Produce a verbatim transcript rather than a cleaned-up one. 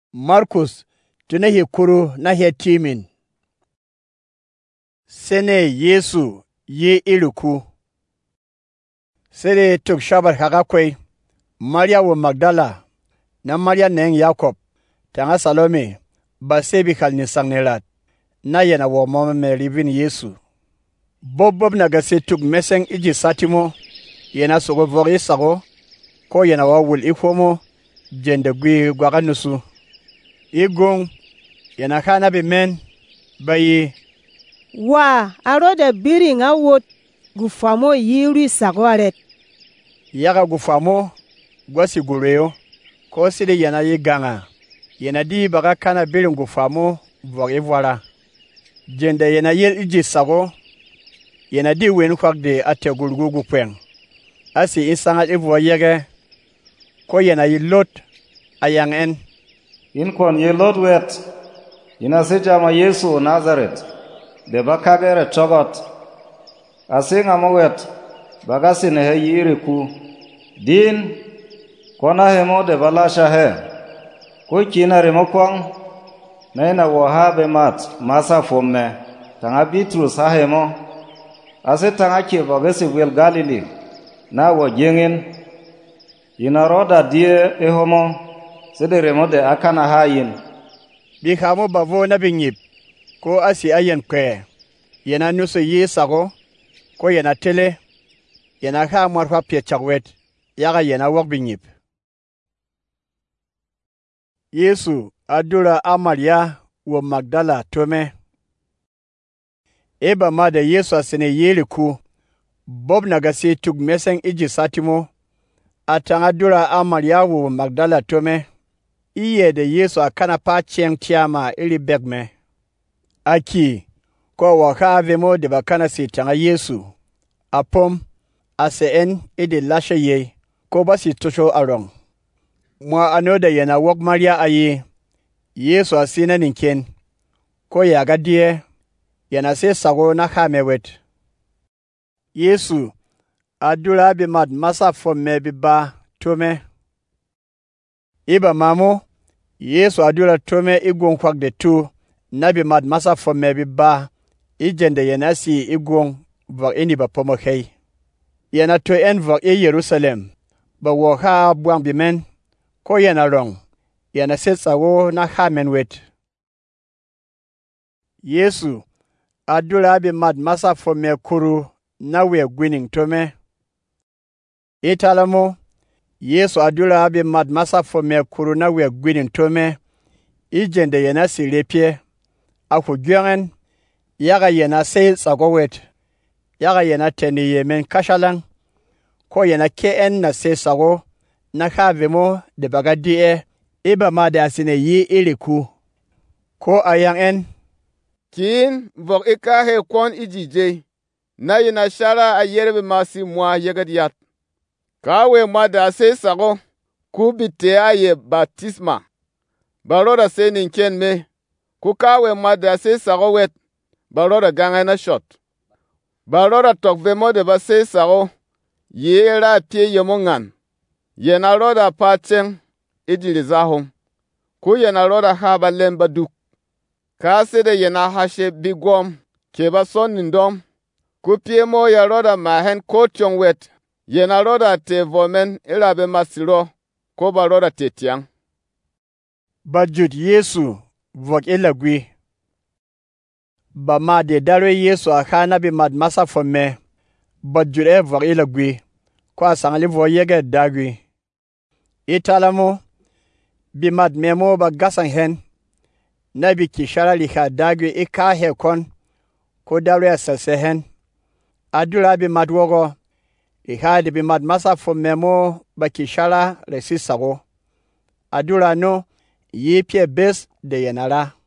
Markus tuna hikuru na hetimin. Sene Yesu ye iriku. Sere tuk shabar hagakwai, Maria wa Magdala, na Maria neng Yakob, tanga Salome, ba sebi kal ni sangnerat, na yana wa mama me rivin Yesu. Bob bob na gase tuk meseng iji satimo, yana sogo vori sago, ko yana wa wul ikhomo, jende gwi gwaga nusu. Igong, yana kana bi men, bayi. Wa, aro da biri nga wot, gufamo yiri sago aret. Yaga gufamo, gwasi gureo, ko sidi yana yi ganga. Yana di baga kana biri gufamo, vori voila. Jende yana yel iji sago, yana di wen kwakde ate gulgugu kwen. Asi insangat ivo yege, ko yana yi lot, ayang en. In kon ye lot wet, ina se jama Yesu Nazaret, de bakagere chogot. Asinga mo wet, bagasi ne he yiri ku. Din, kona hemo de balasha he. Koi kina remo kwang, na ina wahabe mat, masa fome, tanga Bitrus ha hemo. Ase tanga ki bagasi wil Galili, na wa jengin. Ina roda die ehomo, sede remo de akana hayin. Bikamo bavo na binyip, ko asi ayen kwe. Yana nusu yi sago, ko yana tele, yana kaa mwarfa pye chagwet, yaga yana wak binyip. Yesu adura Amaria wa Magdala tome. Eba ma da Yesu asine yeli ku, Bob nagasi tuk meseng iji satimo, atang adura Amaria wa Magdala tome. Iye de Yesu akana pa cheng tiama ili begme. Aki, kwa waka avemo de bakana si tanga Yesu. Apom, ase en ide lashe ye, ko basi tosho arong. Mwa anoda yana wak Maria aye, Yesu asina ninken, ko yaga die, yana se sago na kamewet. Yesu, adula bimad masa fome biba tome. Iba mamo, Yesu adula tome igong kwak de tu, nabi mad masa fome biba, ijende yana si igong vak ini ba pomo kei. Yana to en vak e Yerusalem, ba waka buang bimen, ko yana rong, yana set sago na kamen wet. Yesu, adula bi mad masa fome kuru, na we gwining tome. Italamo, Yesu adula abi mad masa fome kuru na we gwining tome, ijende yana si lepye, aku gyengen, yaga yana se sago wet, yaga yana teni yemen kashalang, ko yana ke en na se sago, na kavemo de bagadi e, iba ma de asine yi iliku. Ko ayang en, Kin vok ika he kon ijije, na yana shara a yerbe masi mwa yegad yat. Kawe ma da se sago, ku bite aye baptisma. Baroda se ninken me, ku kawe ma da se sago wet, baroda gange na shot. Baroda tok vemo de ba se sago, ye ra pie yomongan. Yena roda pateng, idilizahom. Ku yena roda haba lemba duk. Kasi de yena hashe bigwom, keba son nindom. Ku pie mo ya roda mahen kotyong wet. Yena roda te vomen irabe masiro, ko ba roda te tiang. Bajut Yesu, vok ilagwi. Ba ma de dare Yesu akana bi mad masa fome, bajut e vok ilagwi, kwa sangali vo yege dagwi. Italamo, bi mad memo ba gasang hen, na bi kishara lika dagwi ika hekon, ko dare asase hen. Adula bi mad wogo, Iha de bi mad masa fome mo ba kishara resi sago. Adula no, ye pie bes de yenara.